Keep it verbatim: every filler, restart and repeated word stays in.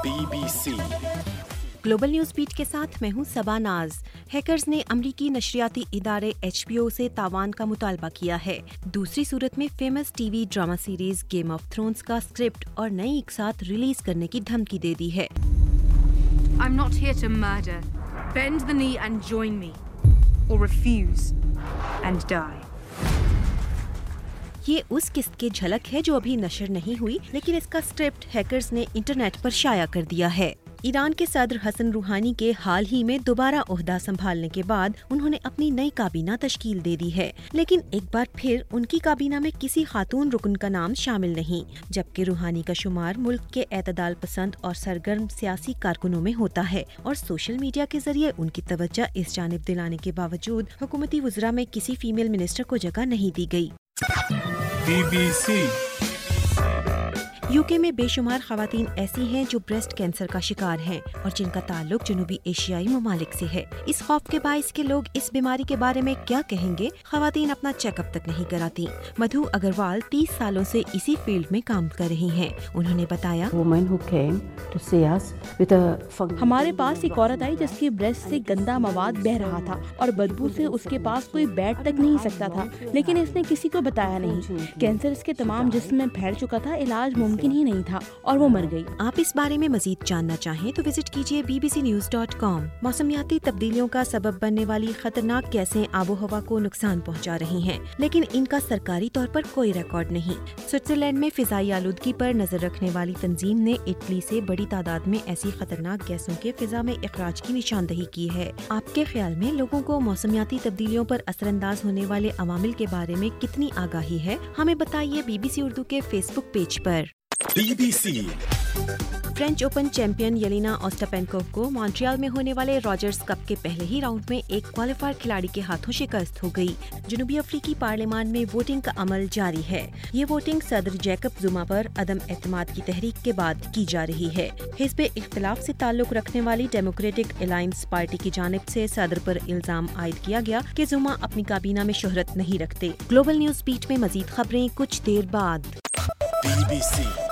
Be B C global news beat کے ساتھ میں ہوں صبا ناز۔ ہیکرز نے امریکی نشریاتی ادارے ایچ بی او سے تاوان کا مطالبہ کیا ہے۔ دوسری صورت میں famous T V drama series Game of Thrones کا اسکرپٹ اور نئی ایک ساتھ ریلیز کرنے کی دھمکی دے دی ہے۔ I'm not here to murder. Bend the knee and join me, or refuse and die. یہ اس قسط کی جھلک ہے جو ابھی نشر نہیں ہوئی، لیکن اس کا اسکرپٹ ہیکرز نے انٹرنیٹ پر شائع کر دیا ہے۔ ایران کے صدر حسن روحانی کے حال ہی میں دوبارہ عہدہ سنبھالنے کے بعد انہوں نے اپنی نئی کابینہ تشکیل دے دی ہے، لیکن ایک بار پھر ان کی کابینہ میں کسی خاتون رکن کا نام شامل نہیں، جبکہ روحانی کا شمار ملک کے اعتدال پسند اور سرگرم سیاسی کارکنوں میں ہوتا ہے، اور سوشل میڈیا کے ذریعے ان کی توجہ اس جانب دلانے کے باوجود حکومتی وزراء میں کسی فیمیل منسٹر کو جگہ نہیں دی گئی۔ بی بی سی یو کے میں بے شمار خواتین ایسی ہیں جو بریسٹ کینسر کا شکار ہیں اور جن کا تعلق جنوبی ایشیائی ممالک سے ہے۔ اس خوف کے باعث کہ لوگ اس بیماری کے بارے میں کیا کہیں گے، خواتین اپنا چیک اپ تک نہیں کراتی۔ مدھو اگروال تیس سالوں سے اسی فیلڈ میں کام کر رہی ہیں۔ انہوں نے بتایا، ہمارے پاس ایک عورت آئی جس کے بریسٹ سے گندا مواد بہہ رہا تھا اور بدبو سے اس کے پاس کوئی بیٹھ تک نہیں سکتا تھا، لیکن اس نے کسی کو بتایا نہیں۔ کینسر اس کے تمام جسم میں پھیل چکا تھا، علاج ممکن ہی نہیں تھا اور وہ مر گئی۔ آپ اس بارے میں مزید جاننا چاہیں تو وزٹ کیجیے B B C news dot com. موسمیاتی تبدیلیوں کا سبب بننے والی خطرناک گیسیں آب و ہوا کو نقصان پہنچا رہی ہیں، لیکن ان کا سرکاری طور پر کوئی ریکارڈ نہیں۔ سوئٹزرلینڈ میں فضائی آلودگی پر نظر رکھنے والی تنظیم نے اٹلی سے بڑی تعداد میں ایسی خطرناک گیسوں کے فضا میں اخراج کی نشاندہی کی ہے۔ آپ کے خیال میں لوگوں کو موسمیاتی تبدیلیوں پر اثر انداز ہونے والے عوامل کے بارے میں کتنی آگاہی ہے؟ ہمیں بتائیے بی بی سی اردو کے فیس بک پیج پر۔ B B C French open champion Jelena Ostapenko کو مونٹریال میں ہونے والے راجرز کپ کے پہلے ہی راؤنڈ میں ایک کوالیفائر کھلاڑی کے ہاتھوں شکست ہو گئی۔ جنوبی افریقی پارلیمان میں ووٹنگ کا عمل جاری ہے۔ یہ ووٹنگ صدر جیکب زما پر عدم اعتماد کی تحریک کے بعد کی جا رہی ہے۔ حزب اختلاف سے تعلق رکھنے والی ڈیموکریٹک الائنس پارٹی کی جانب سے صدر پر الزام عائد کیا گیا کہ زما اپنی کابینہ میں شہرت نہیں رکھتے۔ گلوبل نیوز بیٹ میں مزید خبریں کچھ دیر بعد۔ Be B C